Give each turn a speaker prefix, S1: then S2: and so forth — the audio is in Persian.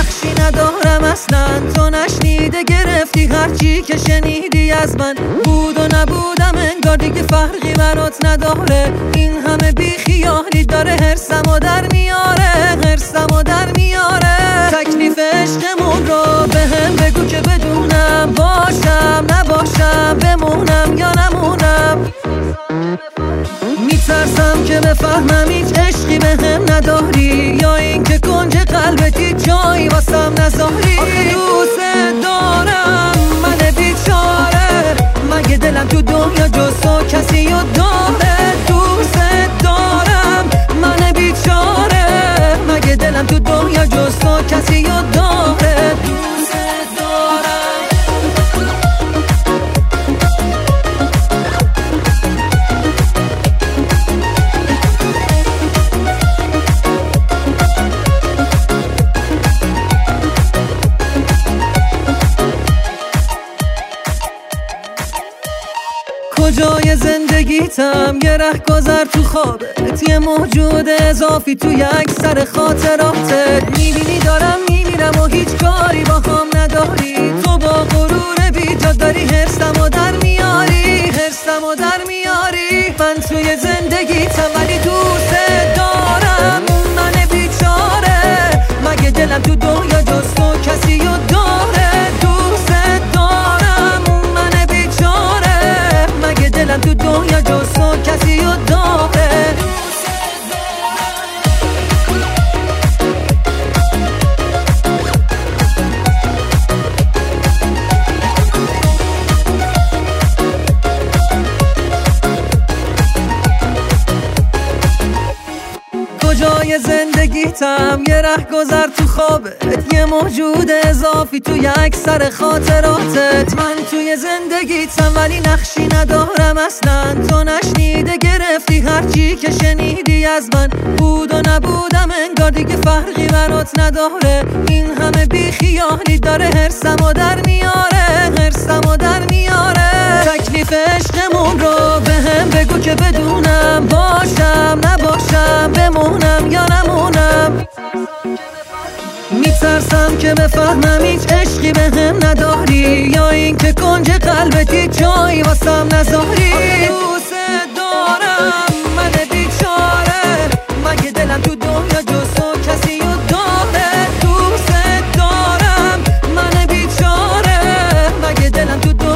S1: نقشی ندارم اصلا، تو نشنیده گرفتی هرچی که شنیدی از من. بود و نبودم انگار دیگه فرقی برات نداره، این همه بی خیالی داره حرسمو در میاره، حرسمو در میاره. تکلیف عشقمون رو به هم بگو که بدونم، باشم نباشم، بمونم یا نمونم. میترسم که بفهمم هیچ عشقی به هم نداری، یا این که کنج قلبتی جایی واسم نذاری. آخه دوست دارم من بیچاره، مگه دلم تو دنیا جز تو کسی رو داره؟ دوست دارم من بیچاره، مگه دلم تو دنیا جز تو کسی رو داره؟ دوست دارم. کجای زندگیتم یه رهگذر تو خوابت، یه موجود اضافی تو یک سر خاطراتت. میبینی دارم میمیرم و هیچ کاری با هم نداری، تو با غرور بیجا داری حرسمو در میاری، حرسمو در میاری. من توی زندگیتم ولی دوست دارم من بیچاره، مگه دلم تو دنیا جز تو کسی رو داره؟ دوست دارم من بیچاره، مگه دلم تو دنیا جز تو کسی رو داره؟ کجای زندگیتم یه رهگذر تو خوابت، یه موجود اضافی تو یک سر خاطراتت. من توی زندگیتم ولی نقشی ندارم اصلا، تو نشنیده گرفتی هرچی که شنیدی از من. بود و نبودم انگار دیگه فرقی برات نداره، این همه بی خیالی داره حرسمو در میاره، حرسمو در میاره. تکلیف عشقمون رو به هم بگو که بدونم، باشم نباشم، بمونم یا نمونم. میترسم که بفهمم هیچ عشقی به هم نداری، یا این که کنج قلبتی جایی واسم نذاری. دوست دارم من بیچاره، مگه دلم تو دنیا جز تو کسی رو داره؟ دوست دارم من بیچاره، مگه دلم تو دنیا